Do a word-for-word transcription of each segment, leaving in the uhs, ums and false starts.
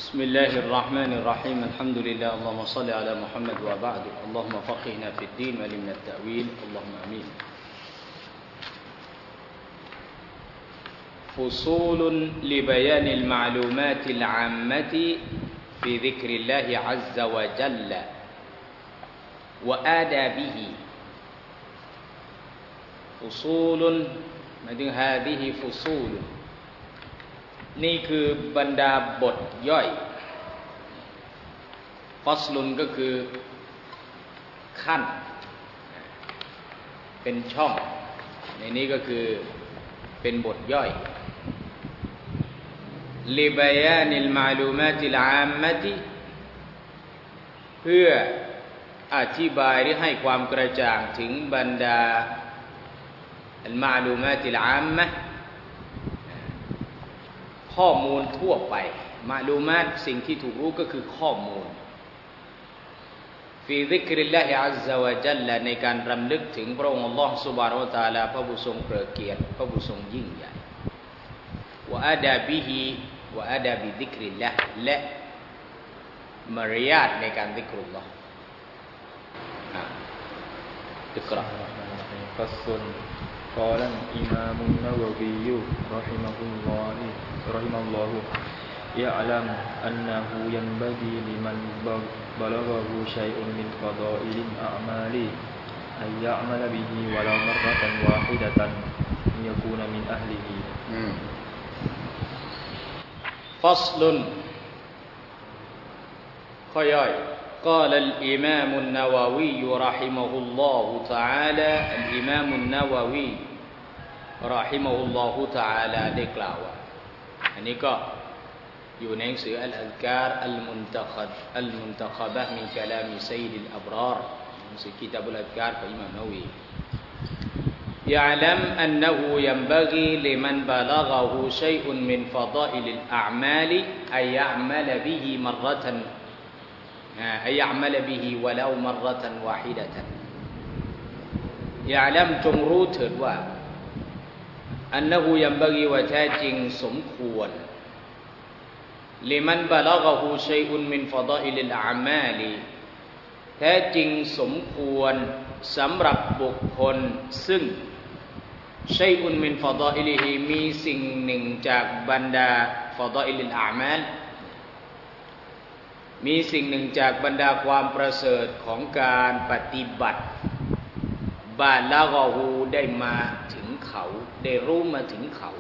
بسم الله الرحمن الرحيم الحمد لله اللهم صل على محمد وبعد اللهم فقهنا في الدين وعلمنا التأويل اللهم آمين فصول لبيان المعلومات العامة في ذكر الله عز وجل وآدابه فصول หมายถึง هذه فصول นี่คือบรรดาบทย่อยฟัสลุนก็คือขั้นเป็นช่องในนี้ก็คือเป็นบทย่อยลิบายานิลมาลูมาติลอามมะติเพื่ออธิบายหรือให้ความกระจ่างถึงบรรดาอัลมาลูมาติลอามมะข้อมูลทั่วไปมาลูมาตสิ่งที่ถูกรู้ก็คือข้อมูลฟีซิกริลลาฮิอัซซะวะญัลละในการรำลึกถึงพระองค์อัลลอฮฺซุบฮานะฮูวะตะอาลาพระผู้ทรงเกริกเกียรติพระผู้ทรงยิ่งใหญ่วะอาดาบิฮิวะอาดาบิซิกริลลาฮ์และมารยาทในการซิกรุลลอฮ์อิกราฟัสลุนقال الإمام النووي رحمه الله رحمه الله يعلم أنه ينبغي لمن بلغه شيء من فضائل الأعمال أن يعمل به ولو مرة واحدة ليكون من أهله فصل خيال قال الإمام النووي رحمه الله تعالى الإمام النووي رحمه الله تعالى ได้กล่าวว่าอันนี้ก็อยู่ในหนังสืออัลอัซการอัลมุนตะคับอัลมุนตะคับะห์มินกะลามิซัยดิลอับรารหนังสือกิตาบุลอัซการของอิหม่ามนาววี يعلم أنه ينبغي لمن بلغه شيء من فضائل الأعمال أن يعمل به مرة أن يعمل به ولو مرة واحدة يعلم จงรู้เถิดว่า أنه ينبغي ว่าแท้จริงสมควร لمن بلغه شيء من فضائل الأعمال แท้จริงสมควรสำหรับบุคคลซึ่ง شيء من فضائله มีสิ่งหนึ่งจากบรรดา فضائل الأعمالมีสิ่งหนึ่งจากบรรดาความประเสริฐของการปฏิบัติบาลากอฮูได้มาถึงเขาได้รู้มาถึงเขา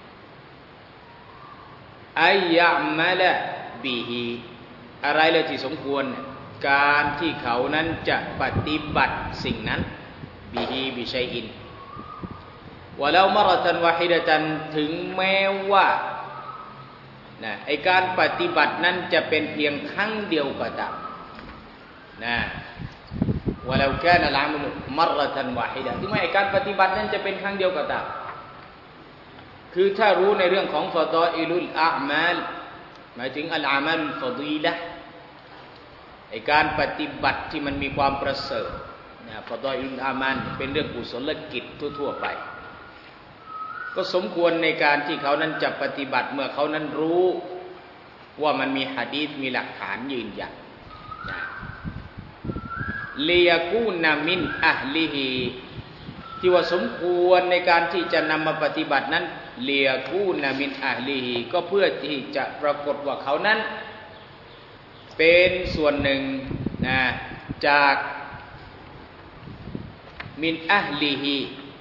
อัยยะมะละบิฮิอะไรเลยที่สมควรการที่เขานั้นจะปฏิบัติสิ่งนั้นบิฮิบิชัยอินวะลามะรอตันวะฮิดะตันถึงแม้ว่านะไอการปฏิบัตินั้นจะเป็นเพียงครั้งเดียวก็ตามนะวะลาคานะลอามัลมะรอตันวะฮิดะถึงแม้ไอการปฏิบัตินั้นจะเป็นครั้งเดียวก็ตามคือถ้ารู้ในเรื่องของฟะฎออิลุลอามัลหมายถึงอัลอามัลฟะฎีละห์ไอการปฏิบัติที่มันมีความประเสริฐนะฟะฎออิลุลอามัลเป็นเรื่องกุศลกิจทั่วๆไปก็สมควรในการที่เขานั้นจะปฏิบัติเมื่อเขานั้นรู้ว่ามันมีหะดีษมีหลักฐานยืนยันนะลิยะกูนะมินอะห์ลิฮิที่ว่าสมควรในการที่จะนำมาปฏิบัตินั้นลิยะกูนะมินอะห์ลิฮิก็เพื่อที่จะปรากฏว่าเขานั้นเป็นส่วนหนึ่งนะจากมินอะห์ลิฮิ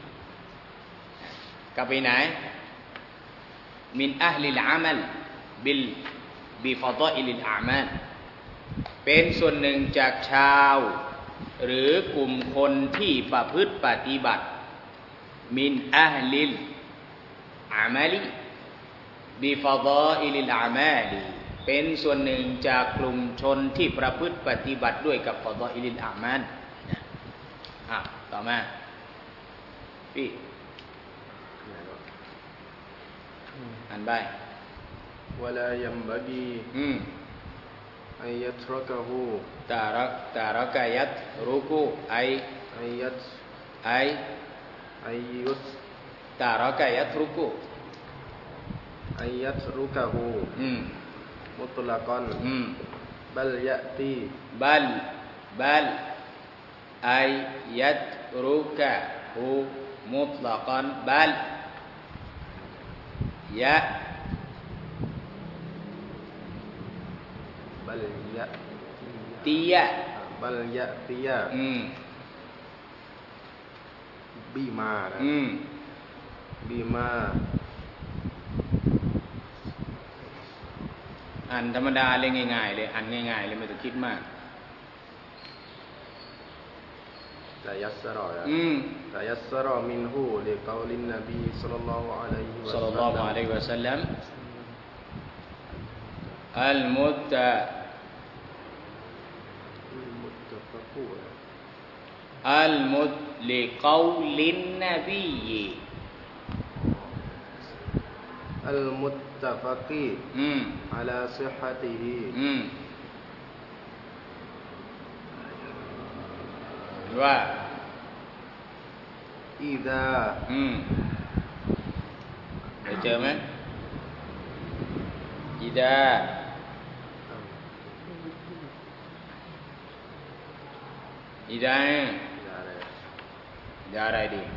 กลับไปไหนมินอะห์ลิลอามัลบิลบิฟะฎออิลิลอามัลเป็นส่วนหนึ่งจากชาวหรือกลุ่มคนที่ประพฤติปฏิบัติมินอะห์ลิลอามัลบิฟะฎออิลิลอามัลเป็นส่วนหนึ่งจากกลุ่มชนที่ประพฤติปฏิบัติด้วยกับฟะฎออิลิลอามัลอ่ะต่อมาพี่อ่านไป ولا ينبغي أن يتركه ตารักตารักยัตรุกุไอ أن يت ไอ أن يت ตารักยัตรุกุ أن يتركه มุตละกอนอืมบัลยะตีบัลบัลไอยัตรุกะฮูมุตละกอนบัลยะบัลยะตียะบัลยะตียะอืมบีมานะอืมบีมาอ่านธรรมดาเลยง่ายๆเลยอ่านง่ายๆเลยไม่ต้องคิดมากตายัสรออืมตายัสรอมินฮูลิกอลินนบีศ็อลลัลลอฮุอะลัยฮิวะซัลลัมศ็อลลัลลอฮุอะลัยฮิวะซัลลัมอัลมุตตะมุตตะฟะกูอัลมุตลิกอลินนบีอัลมุตตะฟะกีอืมอะลาซิฮะติฮิอืมว่าอิซาอืมได้เจอไหมอิซาอิซาเนี่ยอิซาอะไรดี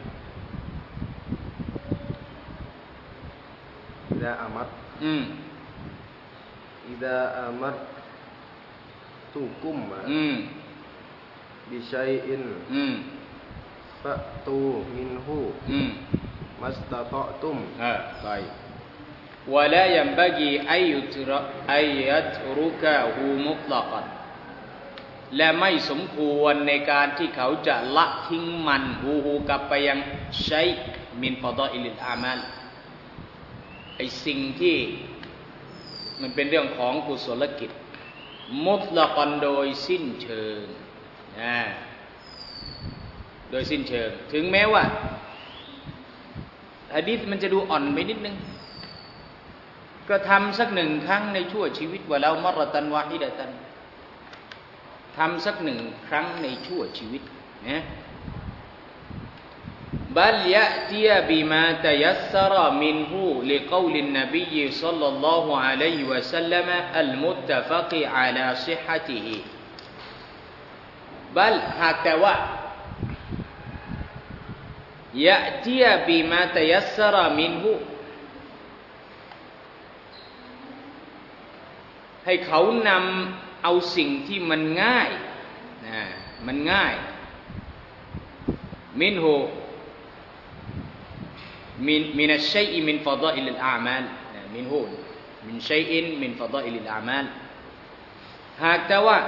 อิซาอามัดอืมอิซาอามัดตุกุมอืมบิชัยอินอืมฟะตูมินฮูอืมมัสตะตอตุมเออไปวะลายัมบะกีอัยยุตระอัยยัตรุกะฮูมุตละกันและไม่สมควรในการที่เขาจะละทิ้งมันฮูฮูกลับไปยังชัยมินฟะฎออิลิลอามัลไอสิ่งที่มันเป็นเรื่องของกุศลกิจมุตละกันโดยสิ้นเชิงนะโดยสิ้นเชิงถึงแม้ว่าหะดีษมันจะดูอ่อนไปนิดนึงก็ทำสักหนึ่งครั้งในชั่วชีวิตว่าแล้วมะรตันวาฮิดะตันทำสักหนึ่งครั้งในชั่วชีวิตนะบัลยะตียบิมาตะยัสซะรอมินฮูลิกอลินนบีศ็อลลัลลอฮุอะลัยฮิวะซัลลัมอัลมุตตะฟักอะลาซิฮะติฮิบัลหากแต่ว่ายะตียบิมาตะยัสซะรอมินฮูให้เขานำเอาสิ่งที่มันง่ายนะมันง่ายมินฮูมินมินัชชัยอิมินฟะฎออิลิลอามัลมินฮูมินชัยอินมินฟะฎออิลิลอามัลหากแต่ว่า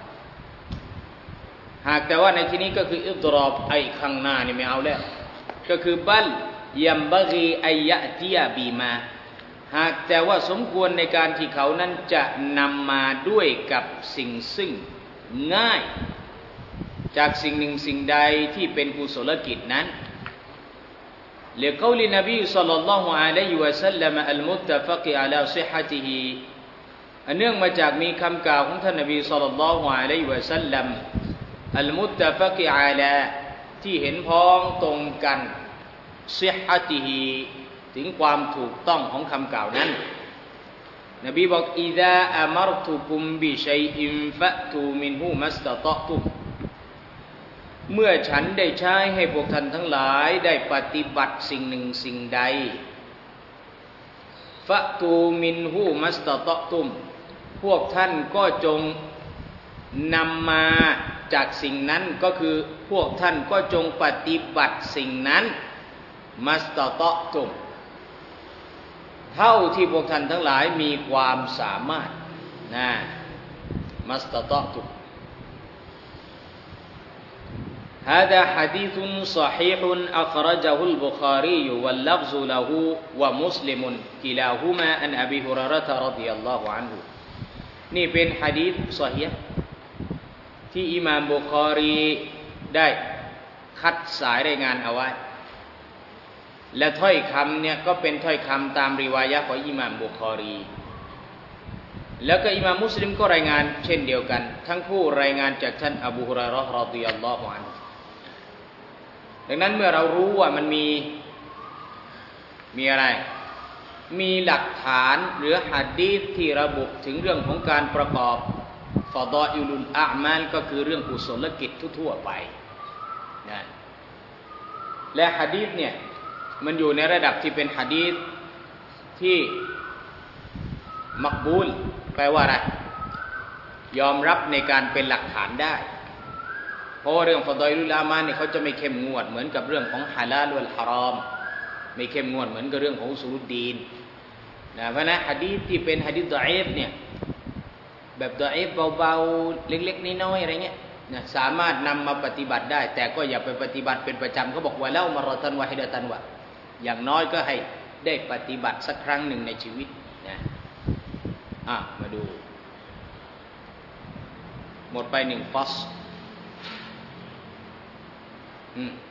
หากแต่ว่าในที่นี้ก็คืออิฎรอบไอ้ข้างหน้านี่ไม่เอาแล้วก็คือบัลยัมบะกีอัยยะติยบิมาหากแต่ว่าสมควรในการที่เขานั้นจะนำมาด้วยกับสิ่งซึ่งง่ายจากสิ่งหนึ่งสิ่งใดที่เป็นกุศลกิจนั้นลิกอลินบีศ็อลลัลลอฮุอะลัยฮิวะซัลลัมอัลมุตตะฟักอะลาซิฮะติฮิอันเนื่องมาจากมีคำกล่าวของท่านนบีศ็อลลัลลอฮุอะลัยฮิวะซัลลัมอัลมุตตะฟักอะลาที่เห็นพ้องตรงกันซิฮะติฮิถึงความถูกต้องของคำกล่าวนั้นนบีบอกอิซาอะมัรตุกุมบิชัยอินฟะตูมินฮูมัสตะตอตุมเมื่อฉันได้ใช้ให้พวกท่านทั้งหลายได้ปฏิบัติสิ่งหนึ่งสิ่งใดฟะตูมินฮูมัสตะตอตุมพวกท่านก็จงนำมาจากสิ่งนั้นก็คือพวกท่านก็จงปฏิบัติสิ่งนั้นมัสตะตอตุมเท่าที่พวกท่านทั้งหลายมีความสามารถนะมัสตะตอตุมهذا حديث صحيح أخرجه البخاري واللفظ له ومسلم كلاهما عن أبي هريرة رضي الله عنه นี่เป็นหะดีษซอฮีฮ์ที่อิหม่ามบุคอรีได้คัดสายรายงานเอาไว้และถ้อยคำเนี่ยก็เป็นถ้อยคำตามริวายะห์ของอิหม่ามบุคอรีแล้วก็อิหม่ามมุสลิมก็รายงานเช่นเดียวกันทั้งคู่รายงานจากท่านอบูฮุรอยเราะห์รอฎิยัลลอฮุอันฮุดังนั้นเมื่อเรารู้ว่ามันมีมีอะไรมีหลักฐานหรือหะดีษที่ระบุถึงเรื่องของการประกอบฟอฎออิลุลอามัลก็คือเรื่องกุศลกิจทั่วๆไปนะและหะดีษเนี่ยมันอยู่ในระดับที่เป็นหะดีษที่มักบูลแปลว่าอะไรยอมรับในการเป็นหลักฐานได้เพราะเรื่องฟอฎออิลุลอามัลเนี่ยเขาจะไม่เข้มงวดเหมือนกับเรื่องของฮาลาลวัลฮารอมไม่เข้มงวดเหมือนกับเรื่องของอุซูลุดดีนนะเพราะนั้นหะดีษที่เป็นหะดีษฎออีฟเนี่ยแบบฎออีฟเบาๆเล็กๆน้อยๆอะไรเงี้ยนะสามารถนำมาปฏิบัติได้แต่ก็อย่าไปปฏิบัติเป็นประจำเขาบอกว่าเล่ามารอตันวะฮิดะตันวะอย่างน้อยก็ให้ได้ปฏิบัติสักครั้งหนึ่งในชีวิตนะอ่ะมาดูหมดไปหนึ่งฟอสอืม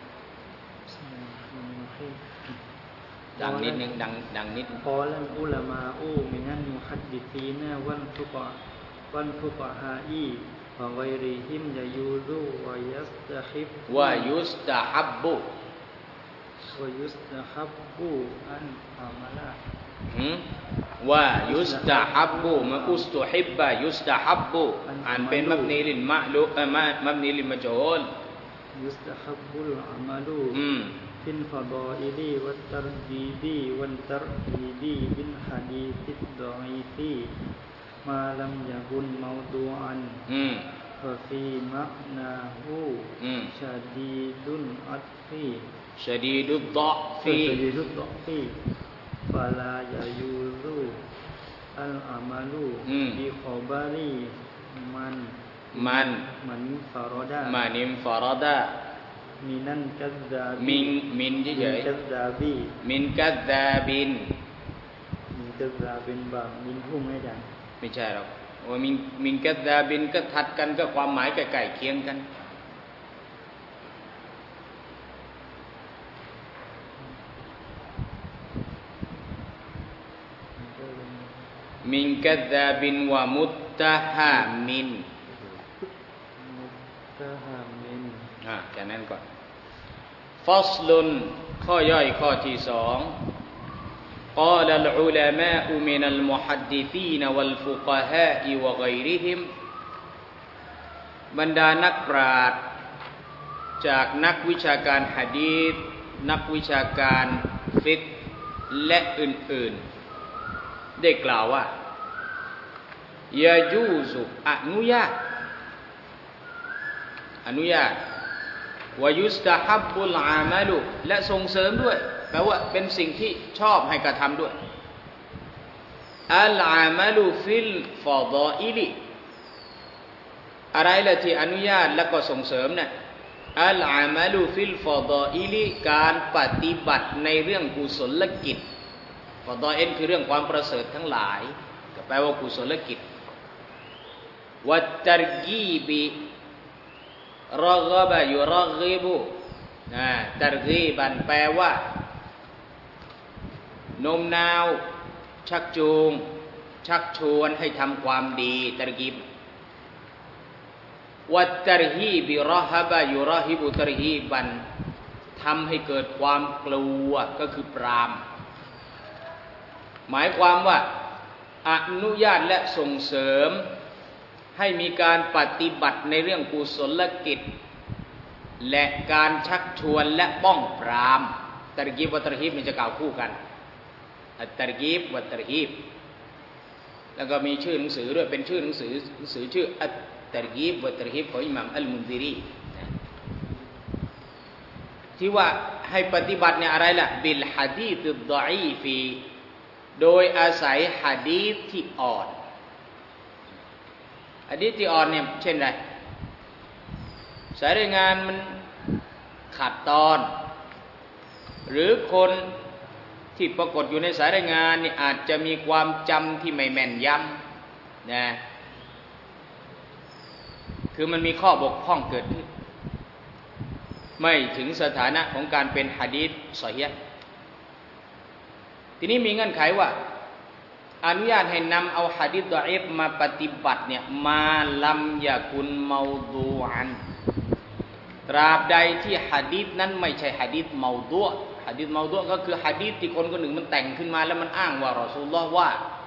ดังนิดนึงดังดังนิดกอลันอุลามาอูมินันมุฮัดดิซีนะวันฟุกะวันฟุกะฮาอีวะกัยริฮิมยะยูซุวะยัสตะฮิบวะยุสตะฮับบุวะยุสตะฮับบุอันอามาลาหืมวะยุสตะฮับบุมะอุสตุฮิบบะยุสตะฮับบุอ่านเป็นมับนีลิลมะลุเอ่อมับนีลิลมัจฮูลยุสตะฮับบุลอามาลูอืมฟิลฟะฎออิลีวัตตัรจีบีวันตัรฮีบีบิลหะดีซิดฎออีฟีมาลัมยะกุนเมาดูอันอืมฟะฟีมะนาฮูอืมชะดีดุนอัตฟีชะดีดุดฎอฟีชะดีดุดฎอฟีฟะลายะยูซุอัลอามาลูบิคอบารีมันมันมันฟารอดามานิมฟารอดามินันกัซซาบินมินเฉยๆกัซซาบีมินกัซซาบินมินกัซซาบินบางมินหุ้มให้ได้ไม่ใช่หรอกว่ามินมินกัซซาบินก็ทัดกันก็ความหมายใกล้ๆเคียงกันมินกัซซาบินวะมุตตะฮามินมุตตะฮามินอ่าแค่นั้นก่อนฟัสลุนข้อย่อยข้อที่สอง قال العلماء من المحدثين والفقهاء وغيرهم บรรดานักปราชญ์จากนักวิชาการหะดีษนักวิชาการฟิกห์และอื่นๆได้กล่าวว่ายาจูซุอนุญาตอนุญาตวายุสตะฮับบุลอามัลุและส่งเสริมด้วยแปลว่าเป็นสิ่งที่ชอบให้กระทำด้วยอัลอามัลุฟิลฟอฎออิลิอะไรล่ะที่อนุญาตและก็ส่งเสริมเนี่ยอัลอามัลุฟิลฟอฎออิลิการปฏิบัติในเรื่องกุศลกิจฟอฎออิลคือเรื่องความประเสริฐทั้งหลายก็แปลว่ากุศลกิจวัตตัรกีบิรกบะยุรกิบุนะตัรกีบันแปลว่าโน้มน้าวชักจูงชักชวนให้ทำความดีตัรกีบวัตตัรฮีบิรหบะยุรหิบุตัรฮีบันทำให้เกิดความกลัวก็คือปรามหมายความว่าอนุญาตและส่งเสริมให้มีการปฏิบัติในเรื่องกุศลกิจและการชักชวนและป้องปรามตัรกีบวัตตัรฮีบมันจะกล่าวคู่กันอัตตัรกีบวัตตัรฮีบแล้วก็มีชื่อหนังสือด้วยเป็นชื่อหนังสือหนังสือชื่ออัตตัรกีบวัตตัรฮีบของอิหม่ามอัลมุนซิรีที่ว่าให้ปฏิบัติเนี่ยอะไรล่ะบิลหะดีษฎออีฟีโดยอาศัยหะดีษที่อ่อนหะดีษที่อ่อนเนี่ยเช่นไรสายรายงานมันขาดตอนหรือคนที่ปรากฏอยู่ในสายรายงานนี่อาจจะมีความจำที่ไม่แม่นยำนะคือมันมีข้อบกพร่องเกิดขึ้นไม่ถึงสถานะของการเป็นหะดีษซอฮีฮ์ทีนี้มีเงื่อนไขว่าอนุญาตให้นำเอาหะดีษฎออีฟมาปฏิบัติเนี่ยมาลัมยะกุนเมาดูอันตราบใดที่หะดีษนั้นไม่ใช่หะดีษเมาดูอหะดีษเมาดุก็คือหะดีษที่คนคนหนึ่งมันแต่งขึ้นมาแล้วมันอ้างว่ารอซูลุลลอฮ์ว่า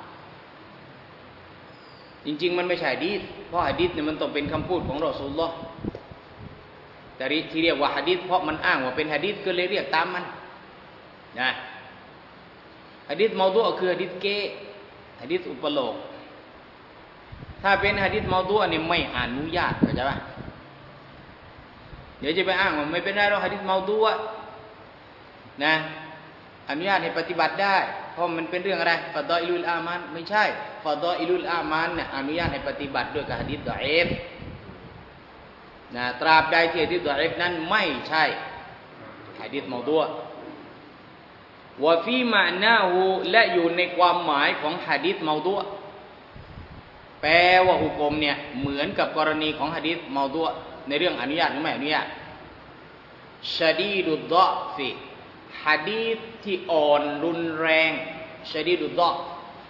จริงๆมันไม่ใช่หะดีษเพราะหะดีษเนี่ยมันต้องเป็นคำพูดของรอซูลุลลอฮ์แต่ที่เรียกว่าหะดีษเพราะมันอ้างว่าเป็นหะดีษก็เลยเรียกตามมันนะหะดีษเมาดุคือหะดีษเก้หะดีษอุปโลกถ้าเป็นหะดีษเมาดุเนี่ยไม่อนุญาตเข้าใจป่ะเดี๋ยวจะไปอ้างว่าไม่เป็นไรหรอกหะดีษเมาดุนะอนุญาตให้ปฏิบัติได้เพราะมันเป็นเรื่องอะไรฟะฎออิลุลอามานไม่ใช่ฟะฎออิลุลอามานเนี่ยอนุญาตให้ปฏิบัติด้วยกับหะดีษฎออีฟนะตราบใดที่หะดีษฎออีฟนั้นไม่ใช่หะดีษเมาดุวะฟีมะนาฮูและอยู่ในความหมายของหะดีษเมาดุแปลว่าหุกมเนี่ยเหมือนกับกรณีของหะดีษเมาดุในเรื่องอนุญาตหรือไม่อนุญาตชะดีดุดฎอฟิหะดีษที่อ่อนรุนแรงชะดีดุดฎอฟ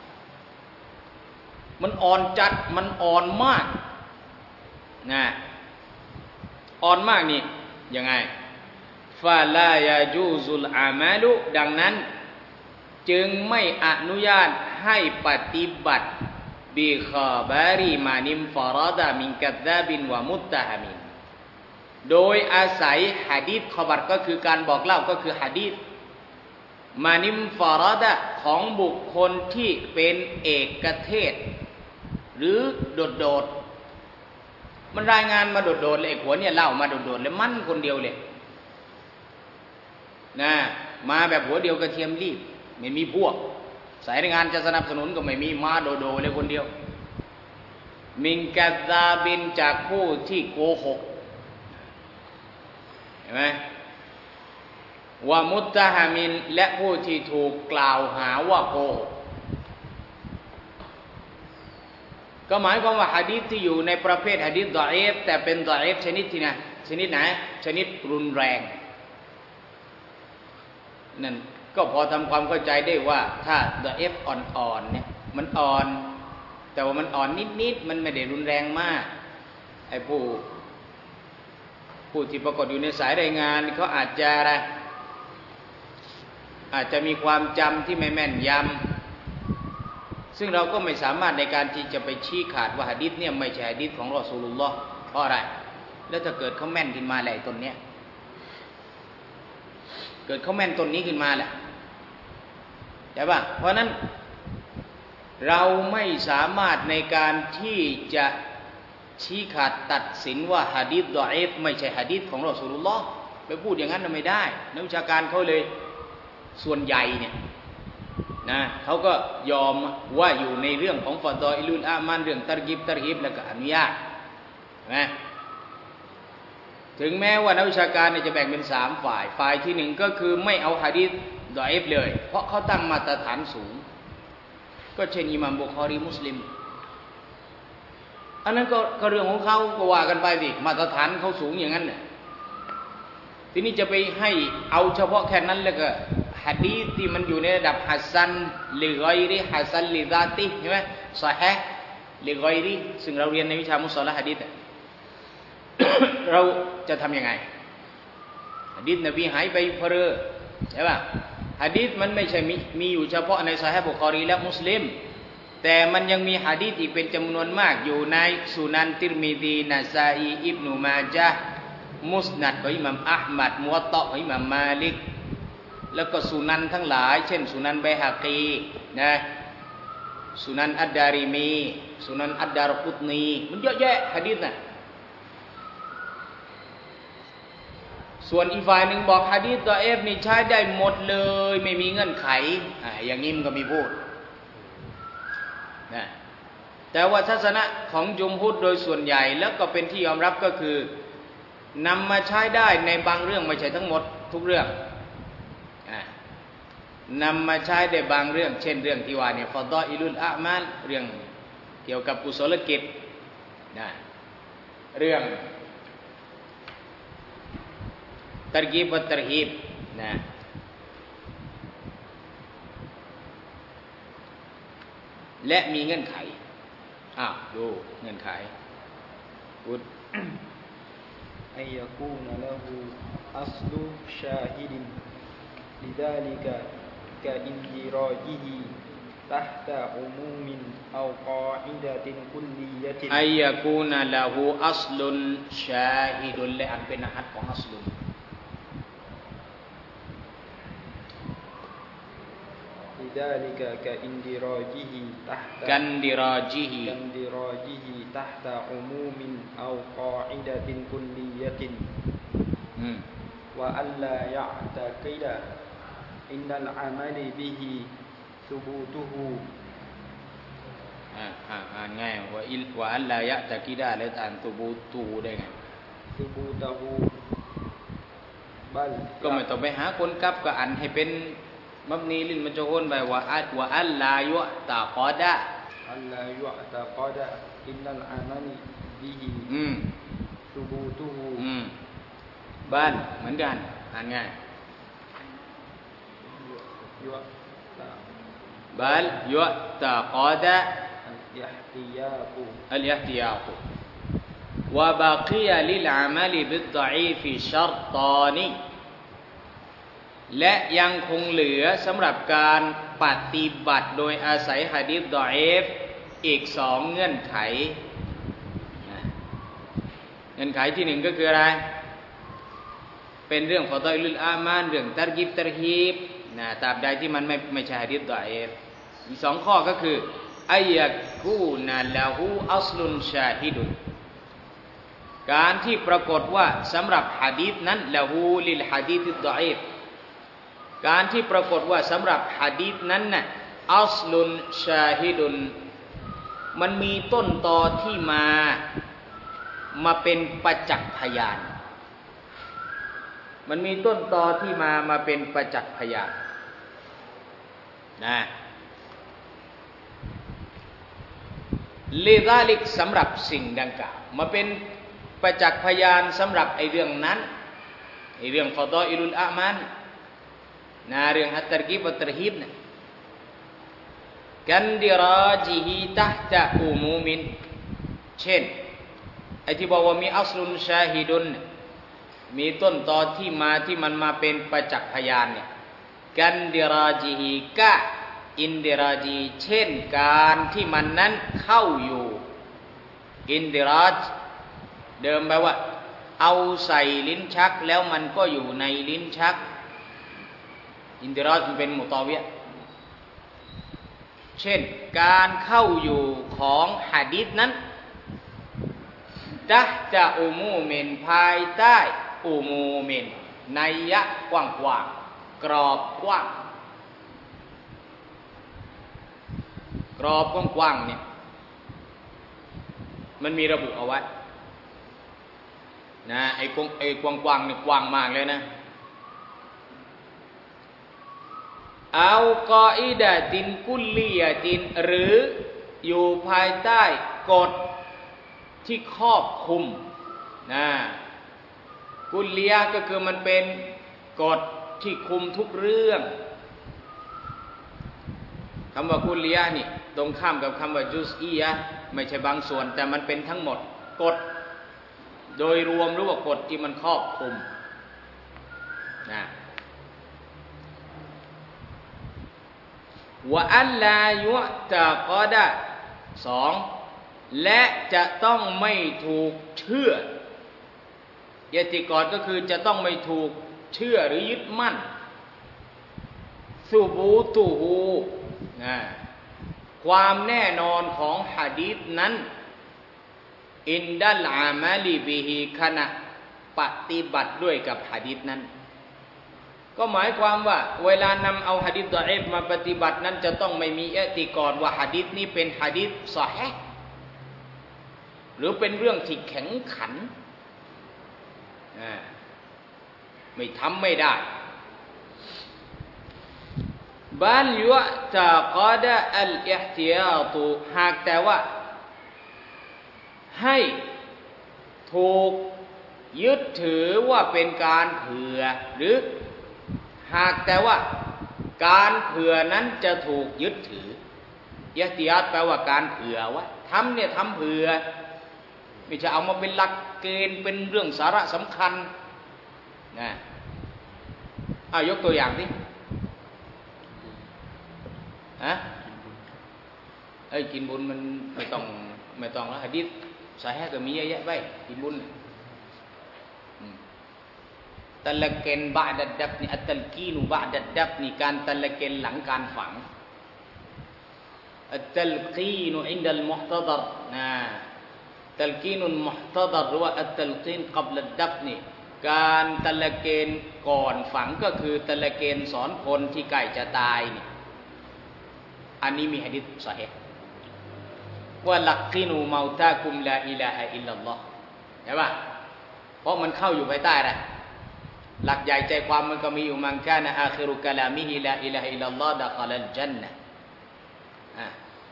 มันอ่อนจัดมันอ่อนมากนะอ่อนมากนี่ยังไงฟาลายาจูซุลอามาลุดังนั้นจึงไม่อนุญาตให้ปฏิบัติบิคอบารีมานิมฟารดามินกัซซาบินวะมุตตะฮามินโดยอาศัยหะดีษขบัรก็คือการบอกเล่าก็คือหะดีษมานิมฟารดะของบุคคลที่เป็นเอกเทศหรือโดดๆมันรายงานมาโดดๆเลยไอ้หัวเนี่ยเล่ามาโดดๆเลยมันคนเดียวเลยนะมาแบบหัวเดียวกระเทียมรีบไม่มีพวกสายงานจะสนับสนุนก็ไม่มีมาโดโดเลยคนเดียวมินกัซซาบินจากผู้ที่โกหกเห็นไหมวะมุตตะฮามินและผู้ที่ถูกกล่าวหาว่าโกหกก็หมายความว่าหะดีษที่อยู่ในประเภทหะดีษฎออีฟแต่เป็นฎออีฟชนิดที่ไหนชนิดไหนชนิดรุนแรงนั่นก็พอทำความเข้าใจได้ว่าถ้าฎออีฟอ่อนๆเนี่ยมันอ่อนแต่ว่ามันอ่อนนิดๆมันไม่ได้รุนแรงมากไอ้ผู้ผู้ที่ปรากฏอยู่ในสายรายงานเขาอาจจะอะไรอาจจะมีความจำที่ไม่แม่นยำซึ่งเราก็ไม่สามารถในการที่จะไปชี้ขาดว่าหะดีษเนี่ยไม่ใช่หะดีษของรอซูลุลลอฮ์เพราะอะไรแล้วถ้าเกิดเขาแม่นขึ้นมาแหละต้นเนี้ยเกิดเขาแม่นต้นนี้ขึ้นมาแหละใช่ป่ะเพราะนั้นเราไม่สามารถในการที่จะชี้ขาดตัดสินว่าหะดีษฎออีฟไม่ใช่หะดีษของรอซูลุลลอฮ์ไปพูดอย่างนั้นไม่ได้นักวิชาการเขาเลยส่วนใหญ่เนี่ยนะเขาก็ยอมว่าอยู่ในเรื่องของฟะฎออิลุลอามานเรื่องตัรกิบตัรฮีบแล้วก็อนุญาตนะถึงแม้ว่านักวิชาการเนี่ยจะแบ่งเป็นสามฝ่ายฝ่ายที่หนึ่งก็คือไม่เอาหะดีษฎออีฟเลยเพราะเขาตั้งมาตรฐานสูงก็เช่นอิหม่ามบุคอรีมุสลิมอันนั้นก็ก็เรื่องของเขาก็ว่ากันไปสิมาตรฐานเขาสูงอย่างนั้นเนี่ยทีนี้จะไปให้เอาเฉพาะแค่นั้นแล้วก็หะดีษที่มันอยู่ในระดับฮัสซันลิฆอยริฮัสซันลิซาติใช่ไหมซอฮีฮ์ลิฆอยริซึ่งเราเรียนในวิชามุศอละห์หะดีษ เราจะทำยังไงหะดีษนบีหายไปเพอเรอใช่ป่ะหะดีษมันไม่ใช่มีมีอยู่เฉพาะในซอฮีฮ์บุคอรีและมุสลิมแต่มันยังมีหะดีษอีกเป็นจำนวนมากอยู่ในสุนันติรมิซีนะซาอีอิบนุมาญะห์มุสนัดของอิหม่ามอะห์มัดมุวัตตะของอิหม่ามมาลิกแล้วก็สุนันทั้งหลายเช่นสุนันไบฮะกีนะสุนันอัดดาริมีสุนันอัดดารกุตนีมันเยอะแยะหะดีษน่ะส่วนอีกฝ่ายหนึ่งบอกหะดีษฎออีฟนี่ใช้ได้หมดเลยไม่มีเงื่อนไขอ่าอย่างนี้มันก็มีพูดนะแต่ว่าทัศนะของจุมฮุรโดยส่วนใหญ่แล้วก็เป็นที่ยอมรับก็คือนำมาใช้ได้ในบางเรื่องไม่ใช่ทั้งหมดทุกเรื่องนำมาใช้ได้บางเรื่องเช่นเรื่องที่ว่าเนี่ยฟะฎออิลุลอามาลเรื่องเกี่ยวกับกุศลกิจนะเรื่องตัรกีบวัตตัรฮีบนะและมีเงื่อนไขอ้าวดูเงื่อนไขพูด أن يكون له أصل شاهد لذلك كاندراجه تحت عموم أو قاعدة كلية أن يكون له أصل شاهد และอันเป็นอาหัดของอัศลุน لذلك كاندراجه تحت كاندراجه كاندراجه تحت عموم أو قاعدة كلية وألا يعتقد عند العمل به ثبوته อ่าอ่านง่ายว่าอิว่าอัลลายะตะกีดาแล้วอ่านตุบูตูได้ไง ثبوته بل ก็ไม่ต้องไปหาคนกับก็อ่านให้เป็นมับนีลินมันจะโอนไปว่าอัลว่าอัลลายะตะกอดะ ألا يعتقد عند العمل به อืม ثبوته อืมบ้านเหมือนกันอ่านง่ายบัลยุตะกอดะ الاحتياط الاحتياط وبقي للعمل بالضعيف شرطان และยังคงเหลือสำหรับการปฏิบัติโดยอาศัยหะดีษฎออีฟอีกสองเงื่อนไขเงื่อนไขที่หนึ่งก็คืออะไรเป็นเรื่องฟอฎออิลุลอามานเรื่องตัรกิบตัรฮีบนะตราบใดที่มันไม่ไม่ใช่หะดีษฎออีฟอีกสองข้อก็คืออัยะกูนะละหูอัศลุนชาฮิดุนการที่ปรากฏว่าสำหรับหะดีษนั้นละหูลิลหะดีษฎออีฟการที่ปรากฏว่าสำหรับหะดีษนั้นน่ะอัศลุนชาฮิดุนมันมีต้นตอที่มามาเป็นประจักษ์พยานมันมีต้นตอที่มามาเป็นประจักษ์พยานนะลิซาลิกสำหรับสิ่งดังกล่าวมาเป็นประจักษ์พยานสำหรับไอ้เรื่องนั้นไอ้เรื่องฟอฎออิลุลอามันนะเรื่องฮัตตะรกีบวัตตะรฮีบนะกันดิราจิฮิตะตะอุมูมินเช่นไอ้ที่บอกว่ามีอัศลุนชาฮิดุนมีต้นตอที่มาที่มันมาเป็นประจักษ์พยานเนี่ยกันดิราจิฮิกะอินดิราจีเช่นการที่มันนั้นเข้าอยู่อินดิราจเดิมแปลว่าเอาใส่ลิ้นชักแล้วมันก็อยู่ในลิ้นชักอินดิราจมันเป็นมุตอวิยะเช่นการเข้าอยู่ของหะดีษนั้นตะจะอุมูเมนภายใต้อุมูเมนนัยยะกว้างๆกรอบกว้างกรอบกว้างๆเนี่ยมันมีระบุเอาไว้นะไอ้กว้างไอ้กว้างๆเนี่ยกว้างมากเลยนะเอากออิดะตินกุลลียะตินหรืออยู่ภายใต้กฎที่ครอบคลุมนะกุลลียะก็คือมันเป็นกฎที่คุมทุกเรื่องคำว่ากุลลียะนี่ตรงข้ามกับคำว่าจุซอียะไม่ใช่บางส่วนแต่มันเป็นทั้งหมดกฎโดยรวมหรือว่ากฎที่มันครอบคลุมนะวะอัลลายุตะกอดะสองและจะต้องไม่ถูกเชื่อยะติกอดก็คือจะต้องไม่ถูกเชื่อหรือยึดมั่นซุบูตุฮูนะความแน่นอนของหะดีษนั้นอินดัลอามัลิบิฮิขณะปฏิบัติด้วยกับหะดีษนั้นก็หมายความว่าเวลานำเอาหะดีษฎออีฟมาปฏิบัตินั้นจะต้องไม่มีอิอติกอดว่าหะดีษนี้เป็นหะดีษซอฮีฮ์หรือเป็นเรื่องที่แข็งขันไม่ทำไม่ได้บัลยุตะกอดะอัลอิห์ติยาตุหากแต่ว่าให้ถูกยึดถือว่าเป็นการเผื่อหรือหากแต่ว่าการเผื่อนั้นจะถูกยึดถืออิห์ติยาตแปลว่าการเผื่อไว้ทำเนี่ยทำเผื่อไม่จะเอามาเป็นหลักเกณฑ์เป็นเรื่องสาระสำคัญนะเอายกตัวอย่างสิฮะเอ้ยกินบุญมันไม่ต้องไม่ต้องแล้วหะดีษสายก็มีเยอะแยะไปกินบุญตะละเกนบะดัดดับนี่อัตตัลกีนุบะดัดดับนี่การตะละเกนหลังการฝังอัตตัลกีนุอินดัลมุฮตะฎรนะตัลกีนุลมุฮตะฎรหรือว่าอัตตัลกีนกับลัดดับนี่การตะละเกนก่อนฝังก็คือตะละเกนสอนคนที่ใกล้จะตายนี่อันนี้มีหะดีษซอฮีห์ว่าลักกินูเมาตากุมลาอิลาฮะอิลลัลลอฮ์เห็นป่ะเพราะมันเข้าอยู่ภายใต้อะไรหลักใหญ่ใจความมันก็มีอยู่มันกานะอาคิรุกะลามิฮิลาอิลาฮะอิลลัลลอฮ์ดะคอลัลญันนะอ่ะ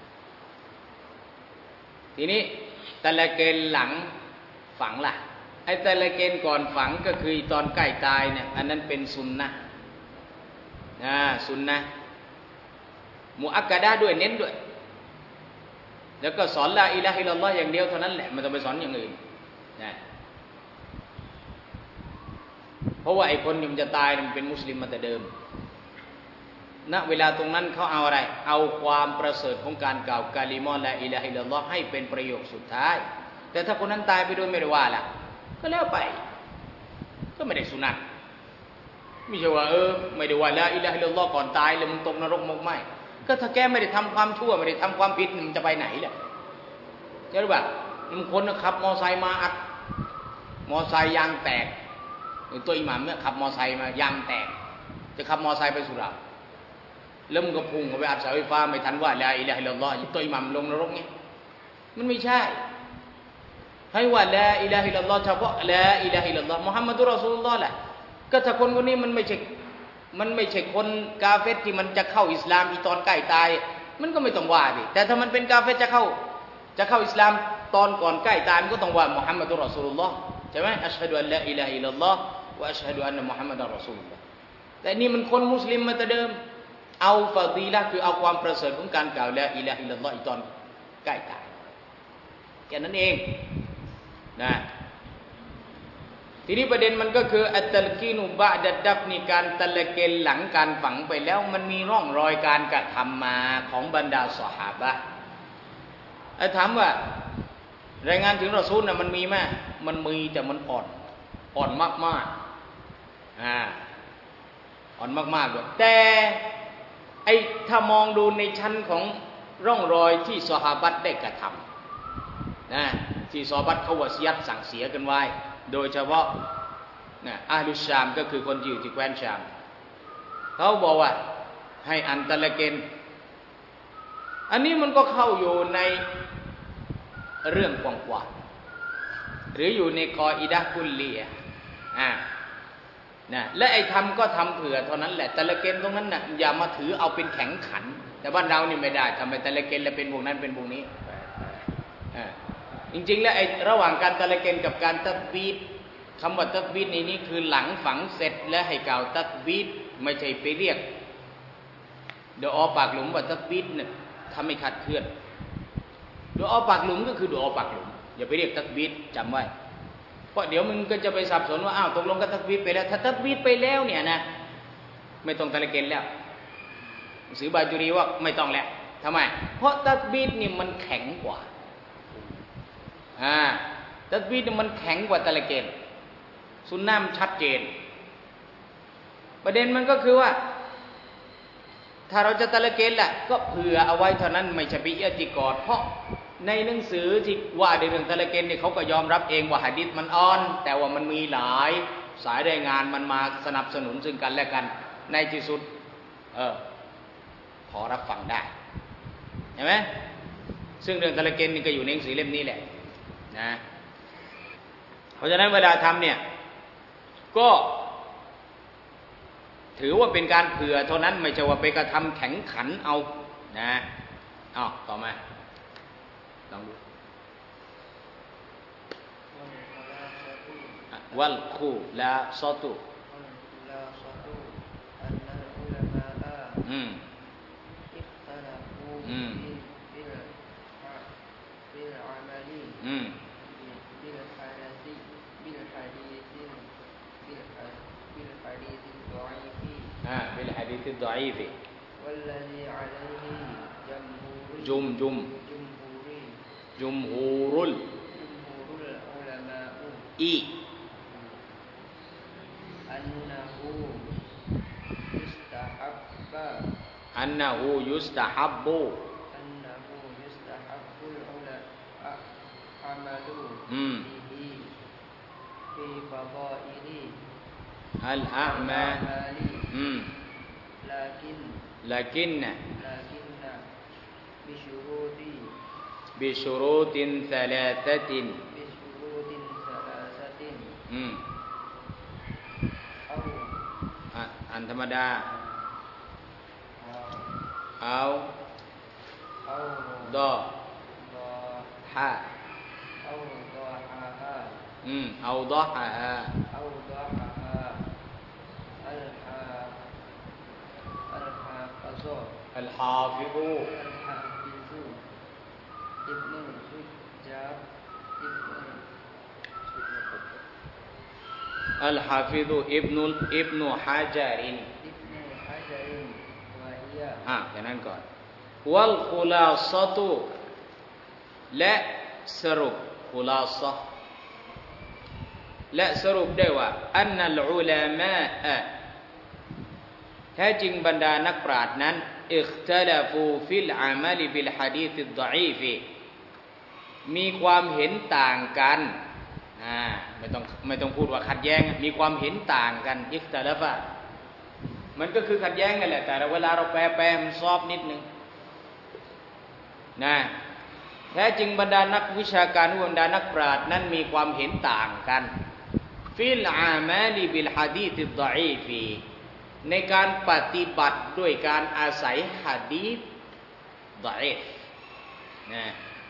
ทีนี้ตะละเกนหลังฝังล่ะไอ้ตะละเกนก่อนฝังก็คือตอนใกล้ตายเนี่ยอันนั้นเป็นสุนนะอ่าสุนนะมุอักกะดะห์ด้วยเน้นด้วยแล้วก็สอนลาอิลาฮะอิลลัลลอฮ์อย่างเดียวเท่านั้นแหละไม่ต้องไปสอนอย่างอื่นนะเพราะว่าไอ้คนที่มันจะตายมันเป็นมุสลิมมาแต่เดิมณเวลาตรงนั้นเขาเอาอะไรเอาความประเสริฐของการกล่าวกาลิมะลาอิลาฮะอิลลัลลอฮ์ให้เป็นประโยคสุดท้ายแต่ถ้าคนนั้นตายไปโดยไม่ได้ว่าล่ะก็แล้วไปก็ไม่ได้สุนัตไม่ใช่ว่าเออไม่ได้ว่าลาอิลาฮะอิลลัลลอฮ์ก่อนตายแล้วมึงตกนรกมกไหมก็ถ้าแกไม่ได้ทำความชั่วไม่ได้ทำความผิดมันจะไปไหนล่ะใช่หรือเปล่าบางคนขับมอไซค์มาอัดมอไซค์ยางแตกตัวอิหมัมเนี่ยขับมอไซค์มายางแตกจะขับมอไซค์ไปสุราษฎร์แล้วมันก็พุ่งเข้าไปอัดเสาไฟฟ้าไม่ทันว่าลาอิลาฮะอิลลัลลอฮ์ตัวอิหมัมลงนรกไงมันไม่ใช่ให้ว่าลาอิลาฮะอิลลัลลอฮ์เฉพาะลาอิลาฮะอิลลัลลอฮ์มุฮัมมัดุรรอซูลุลลอฮ์แหละก็ถ้าคนคนนี้มันไม่ใช่มันไม่ใช่คนกาเฟรที่มันจะเข้าอิสลามอีตอนใกล้ตายมันก็ไม่ต้องว่าดิแต่ถ้ามันเป็นกาเฟรจะเข้าจะเข้าอิสลามตอนก่อนใกล้ตายมันก็ต้องว่ามุฮัมมัดุรรอซูลุลลอฮ์ใช่ไหมอัชฮะดุอัลลาอิลาฮะอิลลัลลอฮ์วะอัชฮะดุอันนะมุฮัมมัดัรรอซูลุลลอฮ์แต่นี่มันคนมุสลิมมาแต่เดิมเอาฟาดีละห์คือเอาความประเสริฐของการกล่าวลาอิลาฮะอิลลัลลอฮ์อีตอนใกล้ตายแค่นั้นเองนะทีนี้ประเด็นมันก็คืออัตตัลกีนุบะดัดดับนี่การตะละเกนหลังการฝังไปแล้วมันมีร่องรอยการกระทำมาของบรรดาซอฮาบะห์ไอ้ถามว่ารายงานถึงรอซูลน่ะมันมีไหมมันมีแต่มันอ่อนอ่อนมากๆอ่าอ่อนมากๆด้วยแต่ไอ้ถ้ามองดูในชั้นของร่องรอยที่ซอฮาบะห์ได้กระทำนะที่ซอฮาบะห์เขาวะซียะห์สั่งเสียกันไว้โดยเฉพาะนะอาลุชามก็คือคนที่อยู่ที่แคว้นชามเขาบอกว่าให้อันตะละเกนอันนี้มันก็เข้าอยู่ในเรื่องกว้างๆหรืออยู่ในกออิดะห์กุลลียะห์อ่านะและไอ้ทำก็ทำเผื่อเท่านั้นแหละตะละเกนตรงนั้นน่ะอย่ามาถือเอาเป็นแข็งขันแต่บ้านเรานี่ไม่ได้ทำไปตะละเกนแล้วเป็นพวกนั้นเป็นพวกนี้อ่าจริงๆแล้วไอ้ระหว่างการตะละเกนกับการตัดบีดคำว่าตัดบีดในนี้คือหลังฝังเสร็จและให้กล่าวตัดบีดไม่ใช่ไปเรียกดูอาปากหลุมว่าตัดบีดเนี่ยทำให้ขัดเคลื่อนดูอาปากหลุมก็คือดูอาปากหลุมอย่าไปเรียกตัดบีดจำไว้เพราะเดี๋ยวมึงก็จะไปสับสนว่าอ้าวตกลงกับตัดบีดไปแล้วถ้าตัดบีดไปแล้วเนี่ยนะไม่ต้องตะละเกนแล้วหนังสือบาจูรีว่าไม่ต้องแล้วทำไมเพราะตัดบีดนี่มันแข็งกว่าอ่าตัดบีดมันแข็งกว่าตะละเกนสุนนะห์ชัดเจนประเด็นมันก็คือว่าถ้าเราจะตะละเกนล่ะก็เผื่อเอาไว้เท่านั้นไม่ใช่ไปอิติกอดเพราะในหนังสือที่ว่าในเรื่องตะละเกนเนี่ยเขาก็ยอมรับเองว่าหะดีษมันอ่อนแต่ว่ามันมีหลายสายรายงานมันมาสนับสนุนซึ่งกันและกันในที่สุดเออพอรับฟังได้เห็นไหมซึ่งเรื่องตะละเกนนี่ก็อยู่ในหนังสือเล่มนี้แหละนะเพราะฉะนั้นเวลาทำเนี่ยก็ถือว่าเป็นการเผื่อเท่านั้นไม่ใช่ว่าไปกระทำแข็งขันเอานะอ้าวต่อมาลองดูวัลคูลาซอตุอืมอืมอืมอ่าบิลหะดีษฎออีฟ والذي عليه جمهور จุมจุม جمهور จุมฮูรุล جمهور العلماء อี أنه يستحب อันนะฮูยุสตะฮับบู أنه يستحب العمل อืม به في فضائل อัลอามา الأعمال อืม لكن ลากินนะ لكن بشروط บิชุรูตินซาลาตะติน بشروط ثلاثة อืม أو อ่ะอันธรรมดา أو เอา أو ดอ ضاع ฮะ أو ضاعها อืมเอาดอฮะฮะ أو ضاعها الحا الحافظ อัลฮาฟิดู الحافظ ابن الحجاب ابن อัลฮาฟิดูอิบนุลอิบนุฮะจาริน ابن حجر وهي อ่ะอย่างนั้นก่อนวัลคุลาซะตุและสรุปคุลาซะห์และสรุปได้ว่าอันนัลอุลามะอะแท้จริงบรรดานักปราชญ์นั้นอิคตลฟูฟิลอามัลบิลหะดีษฎออีฟมีความเห็นต่างกันอ่าไม่ต้องไม่ต้องพูดว่าขัดแย้งมีความเห็นต่างกันอิคตลฟะมันก็คือขัดแย้งกันแหละแต่เวลาเราแปลแปลมันซอบนิดนึงนะแท้จริงบรรดานักวิชาการบรรดานักปราชญ์นั้นมีความเห็นต่างกันฟิลอามัลบิลหะดีษฎออีฟในการปฏิบัติด้วยการอาศัยหะดีษฎออีฟนะ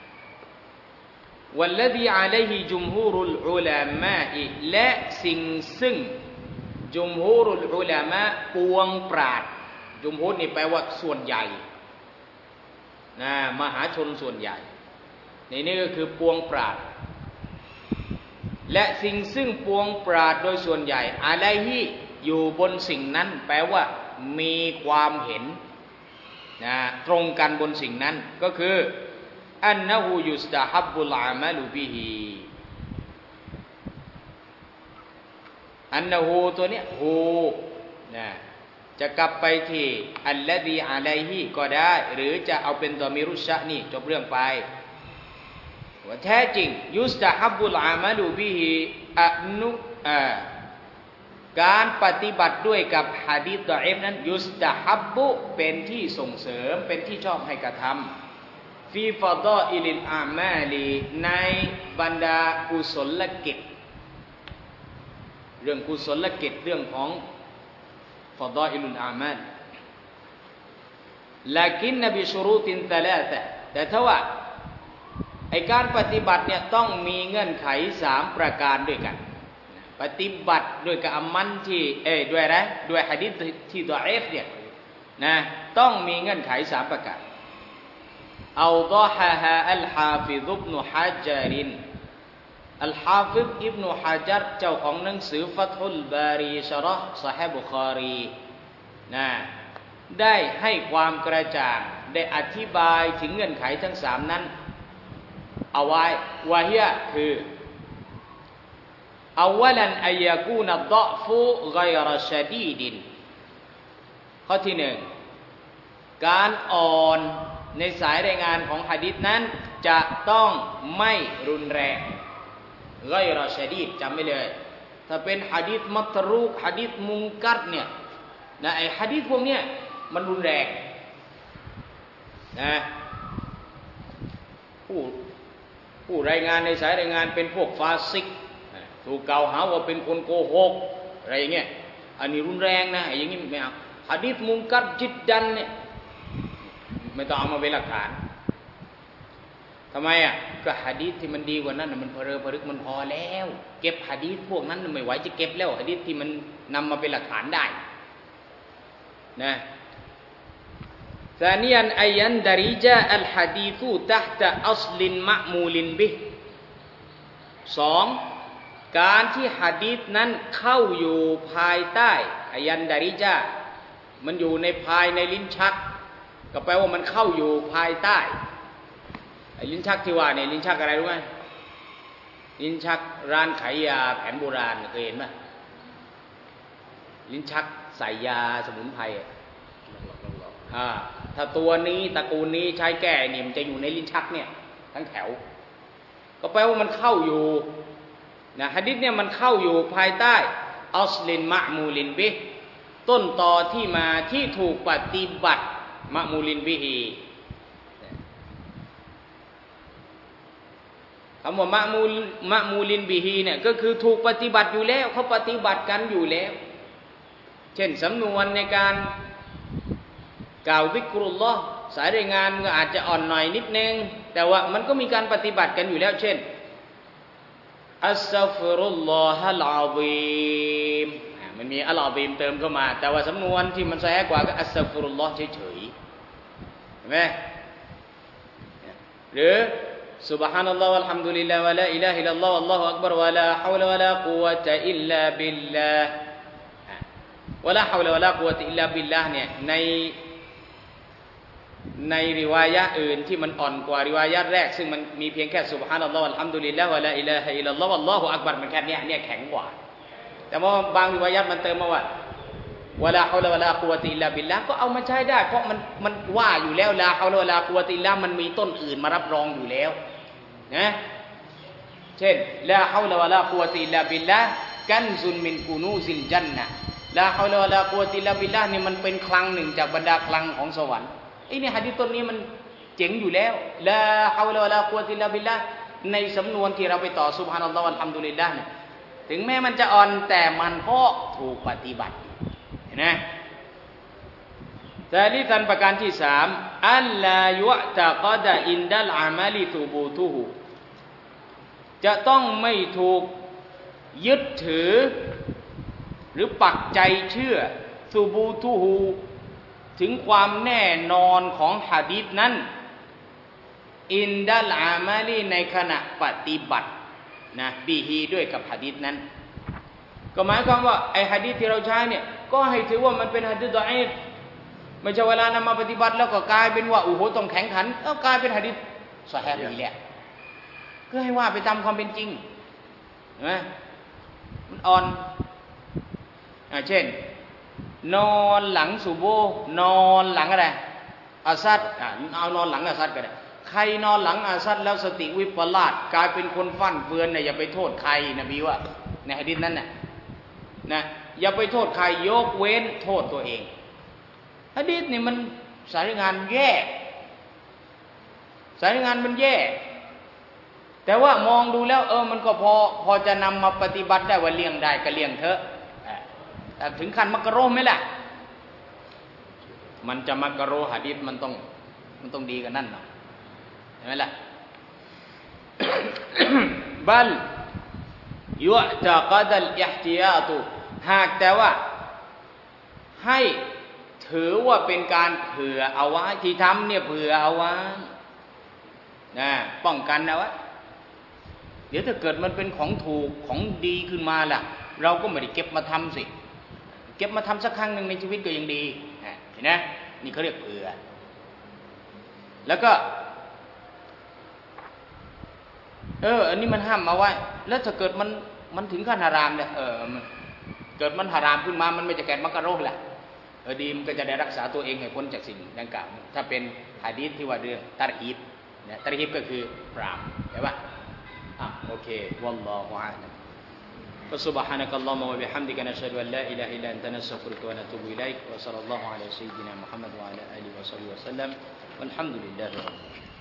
วัลลซีอะลัยฮิจุมฮูรุลอุลามะและสิ่งซึ่งจุมฮูรุลอุลามะปวงปราชญ์จุมฮูรนี่แปลว่าส่วนใหญ่นะมหาชนส่วนใหญ่ในนี้ก็คือปวงปราชญ์และสิ่งซึ่งปวงปราชญ์โดยส่วนใหญ่อะลัยฮิอยู่บนสิ่งนั้นแปลว่ามีความเห็นนะตรงกันบนสิ่งนั้นก็คืออันนะฮูยุสตะฮับบุลอามัลบิฮิอันนะฮูตัวเนี้ยฮูนะจะกลับไปที่อัลลซีอะลัยฮิก็ได้หรือจะเอาเป็นดอมิรุชะนี่จบเรื่องไปว่าแท้จริงยุสตะฮับบุลอามัลบิฮิอะนุอ่าการปฏิบัติด้วยกับหะดีษฎออีฟนั้นยุสตะฮับบุเป็นที่ส่งเสริมเป็นที่ชอบให้กระทำฟีฟะฎออิลิลอามาลีในบรรดากุศลกิจเรื่องกุศลกิจเรื่องของฟะฎออิลุลอามาลลากินนบิชุรูตินตะลาตะแต่ถ้าว่าไอการปฏิบัติเนี่ยต้องมีเงื่อนไขสามประการด้วยกันปฏิบัติด้วยกับอามันที่เอ้ด้วยอะไรด้วยหะดีษที่ฎออีฟเนี่ยนะต้องมีเงื่อนไขสามประการเอาฎอฮะฮาอัลฮาฟิฎอิบนุฮะจารินอัลฮาฟิฎอิบนุฮะจัรเจ้าของหนังสือฟัตฮุลบารีชะเราะห์ซอฮีฮ์บุคอรีนะได้ให้ความกระจ่างได้อธิบายถึงเงื่อนไขทั้งสามนั้นเอาไว้วะฮิยะคืออาวลันอัยกูนัดฎอฟุฆอยรชะดีดินข้อที่หนึ่งการอ่อนในสายรายงานของหะดีษนั้นจะต้องไม่รุนแรงฆอยรชะดีดจำไว้เลยถ้าเป็นหะดีษมัตรูกหะดีษมุนกัรเนี่ยนะไอ้หะดีษพวกเนี้ยมันรุนแรงนะผู้ผู้รายงานในสายรายงานเป็นพวกฟาสิกถูกกล่าวหาว่าเป็นคนโกหกอะไรอย่างเงี้ยอันนี้รุนแรงนะอย่างนี้ไม่เอาหะดีษมุนกัรจิดดันเนี่ยไม่ต้องเอามาเป็นหลักฐานทำไมอ่ะก็หะดีษที่มันดีกว่านั้นมันเพลิดเพลินมันพอแล้วเก็บหะดีษพวกนั้นไม่ไหวจะเก็บแล้วหะดีษที่มันนำมาเป็นหลักฐานได้นะซานียันอายันดาริจาอัลหะดีษตะห์ตะอัศลินมะมูลินบิฮ์สองการที่หะดีษนั้นเข้าอยู่ภายใต้อายันดาริจามันอยู่ในภายในลิ้นชักก็แปลว่ามันเข้าอยู่ภายใต้ไอ้ลิ้นชักที่ว่าเนี่ยลิ้นชักอะไรรู้ไหมลิ้นชักร้านขายยาแผนโบราณเคยเห็นไหมลิ้นชักใส่ยาสมุนไพรอ่าถ้าตัวนี้ตระกูลนี้ใช้แก้เนี่ยมันจะอยู่ในลิ้นชักเนี่ยทั้งแถวก็แปลว่ามันเข้าอยู่นะหะดีษเนี่ยมันเข้าอยู่ภายใต้อัสลินมะมูลินบิต้นตอที่มาที่ถูกปฏิบัติมะมูลินบิฮีคำว่ามะมูลมะมูลินบิฮีเนี่ยก็คือถูกปฏิบัติอยู่แล้วเขาปฏิบัติกันอยู่แล้วเช่นสำนวนในการกล่าวซิกรุลลอฮ์สายรายงานก็อาจจะอ่อนหน่อยนิดนึงแต่ว่ามันก็มีการปฏิบัติกันอยู่แล้วเช่นอัสตัฆฟิรุลลอฮัลอะซีมมันมีอัลอะซีมเติมเข้ามาแต่ว่าสำนวนที่มันแท้กว่าก็อัสตัฆฟิรุลลอฮ์เฉยๆเห็นไหมหรือซุบฮานัลลอฮ์วัลฮัมดุลิลลาฮ์วะลาอิลาฮะอิลลัลลอฮ์วัลลอฮุอักบัรวะลาฮาวละวะลากุวะตะอิลลาบิลลาห์วะลาฮาวละวะลากุวะตะอิลลาบิลลาห์เนี่ยในในริวายะห์อื่นที่มันอ่อนกว่าริวายะห์แรกซึ่งมันมีเพียงแค่ซุบฮานัลลอฮ์วัลฮัมดุลิลลาฮ์วะลาอิลาฮะอิลลัลลอฮ์วัลลอฮุอักบัรมันแค่นี้เนี่ยแข็งกว่าแต่ว่าบางริวายะห์มันเติมมาว่าวะลาฮาวละวะลากุวะตะอิลลาบิลลาห์ก็เอามาใช้ได้เพราะมันมันว่าอยู่แล้วลาฮาวละวะลากุวะตะอิลลามันมีต้นอื่นมารับรองอยู่แล้วนะเช่นลาฮาวละวะลากุวะตะอิลลาบิลลาห์กันซุนมินกุนูซิลญันนะห์ลาฮาวละวะลากุวะตะอิลลาบิลลาห์นี่มันเป็นคลังหนึ่งจากบรรดาคลังของสวรรค์ไอ้นี่หะดีษต้นนี้มันเจ๋งอยู่แล้วลาฮาวละวะลากุวะตะอิลลาบิลลาห์ในสำนวนที่เราไปต่อซุบฮานัลลอฮ์วัลฮัมดุลิลลาห์เนี่ยถึงแม้มันจะอ่อนแต่มันก็ถูกปฏิบัติเห็นไหมซาลิซันประการที่สามอัลลายุอ์ตะกอดะอินดัลอามัลิตุบูตุฮุจะต้องไม่ถูกยึดถือหรือปักใจเชื่อตุบูตุฮุถึงความแน่นอนของหะดีษนั้นอินดัลอามัลีในขณะปฏิบัตินะบิฮีด้วยกับหะดีษนั้นก็หมายความว่าไอ้หะดีษที่เราใช้เนี่ยก็ให้ถือว่ามันเป็นหะดีษฎออีฟไม่ใช่เวลานำมาปฏิบัติแล้วก็กลายเป็นว่าโอ้โหต้องแข็งขันเอ้ากลายเป็นหะดีษซอฮีฮ์นี่แหละก็ให้ว่าไปตามความเป็นจริงเห็นไหมมันอ่อนอ่าเช่นนอนหลังซุโบห์นอนหลังอะไรอาซัดอ่าเอานอนหลังอาซัดก็ได้ใครนอนหลังอาซัดแล้วสติวิปลาสกลายเป็นคนฟั่นเฟือนเนี่ยอย่าไปโทษใครนบีว่าในหะดีษนั้นน่ะนะอย่าไปโทษใครยกเว้นโทษตัวเองหะดีษนี่มันสายงานแย่สายงานมันแย่แต่ว่ามองดูแล้วเออมันก็พอพอจะนำมาปฏิบัติได้ว่าเลี่ยงได้ก็เลี่ยงเถอะแต่ถึงขั้นมักรุฮ์ไหมล่ะมันจะมักรุฮ์หะดีษมันต้องมันต้องดีกันนั่นเนาะเห็นไหมล่ะ บัลยุอ์ตะกอดัลอิห์ติยาตุหากแต่ว่าให้ถือว่าเป็นการเผื่อเอาไว้ที่ทำเนี่ยเผื่อเอาไว้นะป้องกันเอาไว้เดี๋ยวถ้าเกิดมันเป็นของถูกของดีขึ้นมาล่ะเราก็ไม่ได้เก็บมาทำสิเก็บมาทำสักครั้งหนึ่งในชีวิตก็ยังดีเห็นไหมนี่เขาเรียกเผื่อแล้วก็เอออันนี้มันห้ามเอาไว้แล้วถ้าเกิดมันมันถึงขั้นฮารามเนี่ยเออเกิดมันฮารามขึ้นมามันไม่จะแก่มักรุฮ์แหละเออดีมันก็จะได้รักษาตัวเองให้พ้นจากสิ่งดังกล่าวถ้าเป็นหะดีษที่ว่าเรื่องตัรฮีบเนี่ยตัรฮีบก็คือปรามใช่ป่ะอ่ะโอเควัลลอฮุอาลัมفسبحانك اللهم وبحمدك نشهد أن لا إله إلا أنت نستغفرك ونتوب إليك وصلى الله على سيدنا محمد وعلى آله وصحبه وسلم والحمد لله رب العالمين